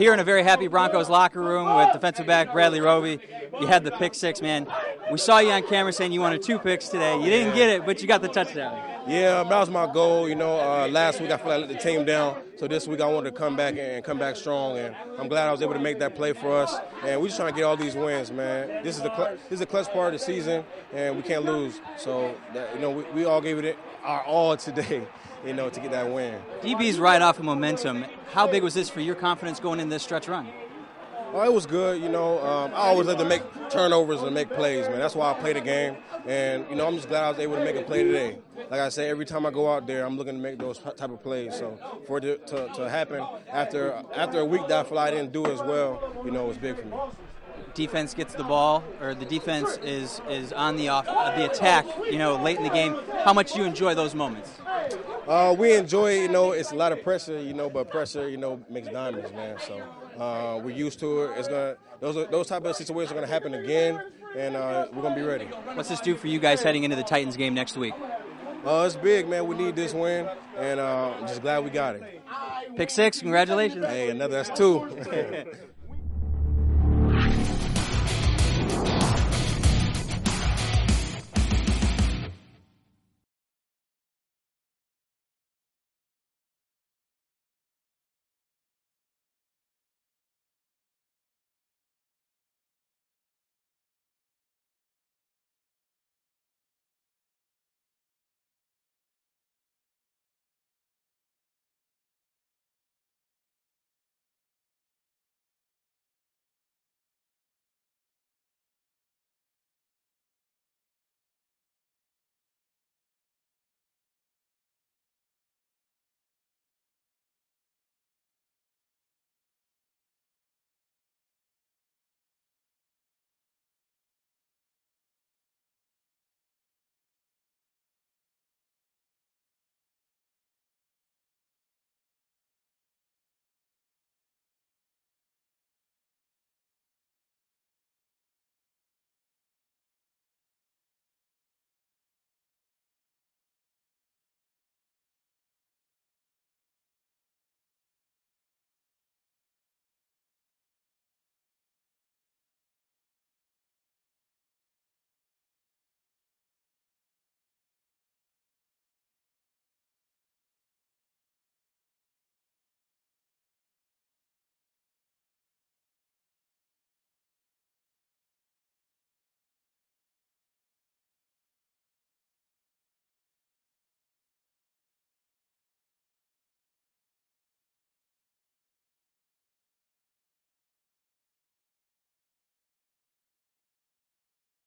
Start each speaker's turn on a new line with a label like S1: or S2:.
S1: here in a very happy Broncos locker room with defensive back Bradley Roby. You had the pick six, man. We saw you on camera saying you wanted 2 picks today. You didn't get it, but you got the touchdown.
S2: Yeah, that was my goal. Last week I feel like I let the team down, so this week I wanted to come back and come back strong, and I'm glad I was able to make that play for us. And we're just trying to get all these wins, man. This is the clutch part of the season, and we can't lose. So, we all gave it our all today, to get that win.
S1: DB's right off of momentum. How big was this for your confidence going in this stretch run?
S2: Oh, it was good. I always like to make turnovers and make plays, man. That's why I play the game. And, I'm just glad I was able to make a play today. Like I say, every time I go out there, I'm looking to make those type of plays. So for it to happen after a week that I feel like I didn't do as well, it was big for me.
S1: Defense gets the ball, or the defense is on the attack, late in the game. How much do you enjoy those moments?
S2: We enjoy it. It's a lot of pressure, but pressure, makes diamonds, man. So we're used to it. Those type of situations are going to happen again, and we're going to be ready.
S1: What's this do for you guys heading into the Titans game next week?
S2: It's big, man. We need this win, and I'm just glad we got it.
S1: Pick six, congratulations.
S2: Hey, that's 2.